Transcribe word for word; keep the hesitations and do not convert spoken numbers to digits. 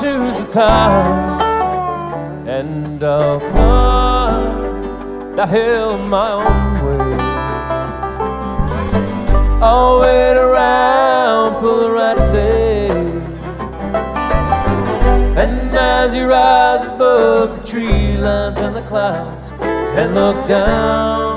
choose the time, and I'll climb that hill my own way. I'll wait around for the right day, and as you rise above the tree lines and the clouds and look down